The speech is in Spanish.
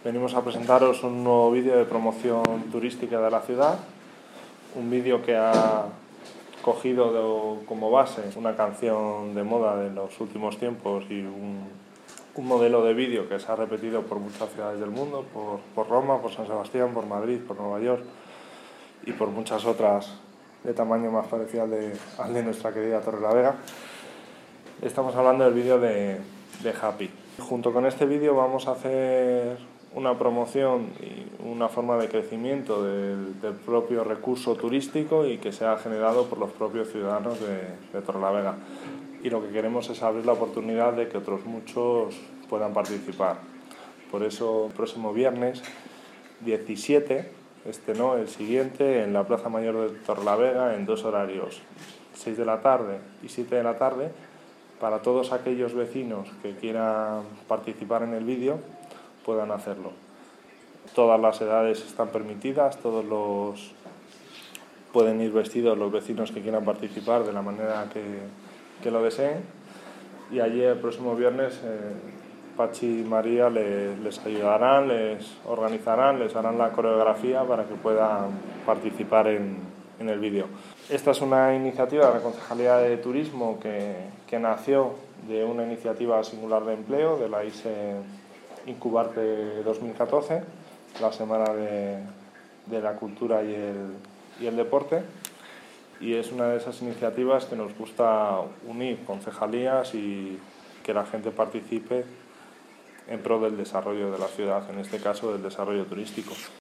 Venimos a presentaros un nuevo vídeo de promoción turística de la ciudad, un vídeo que ha cogido como base una canción de moda de los últimos tiempos y un modelo de vídeo que se ha repetido por muchas ciudades del mundo, por Roma, por San Sebastián, por Madrid, por Nueva York y por muchas otras de tamaño más parecido al de nuestra querida Torrelavega. Estamos hablando del vídeo de Happy. Junto con este vídeo vamos a hacer una promoción y una forma de crecimiento del propio recurso turístico y que se ha generado por los propios ciudadanos de Torrelavega. Y lo que queremos es abrir la oportunidad de que otros muchos puedan participar. Por eso, el próximo viernes 17, el siguiente, en la Plaza Mayor de Torrelavega, en dos horarios, 6 de la tarde y 7 de la tarde, para todos aquellos vecinos que quieran participar en el vídeo, puedan hacerlo. Todas las edades están permitidas, pueden ir vestidos los vecinos que quieran participar de la manera que lo deseen, y allí el próximo viernes Pachi y María les ayudarán, les organizarán, les harán la coreografía para que puedan participar en el vídeo. Esta es una iniciativa de la Concejalía de Turismo que nació de una iniciativa singular de empleo de la ISE Incubarte 2014, la Semana de la Cultura y el Deporte, y es una de esas iniciativas que nos gusta unir concejalías y que la gente participe en pro del desarrollo de la ciudad, en este caso del desarrollo turístico.